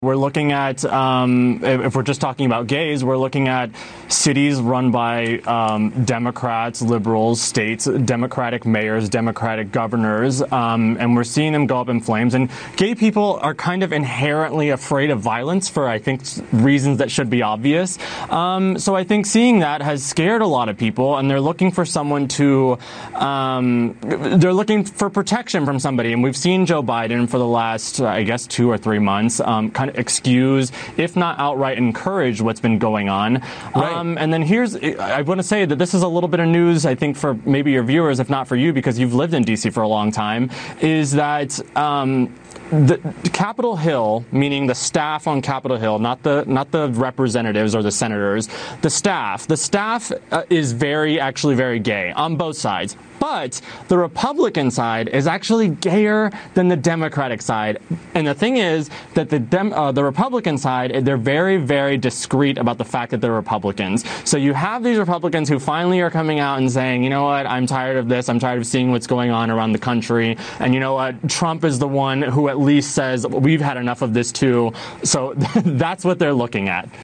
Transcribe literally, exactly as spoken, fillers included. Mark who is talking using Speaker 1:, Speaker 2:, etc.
Speaker 1: We're looking at, um, if we're just talking about gays, we're looking at cities run by um, Democrats, liberals, states, Democratic mayors, Democratic governors, um, and we're seeing them go up in flames. And gay people are kind of inherently afraid of violence for, I think, reasons that should be obvious. Um, so I think seeing that has scared a lot of people, and they're looking for someone to, um, they're looking for protection from somebody. And we've seen Joe Biden for the last, I guess, two or three months, um, kind of excuse, if not outright encourage, what's been going on.
Speaker 2: Right.
Speaker 1: Um, and then here's, I want to say that this is a little bit of news, I think, for maybe your viewers, if not for you, because you've lived in D C for a long time, is that um, the Capitol Hill, meaning the staff on Capitol Hill, not the not the representatives or the senators, the staff, the staff uh, is very, actually very gay on both sides. But the Republican side is actually gayer than the Democratic side. And the thing is that the Dem- uh, the Republican side, they're very, very discreet about the fact that they're Republicans. So you have these Republicans who finally are coming out and saying, you know what, I'm tired of this. I'm tired of seeing what's going on around the country. And you know what, Trump is the one who at least says, we've had enough of this too. So that's what they're looking at.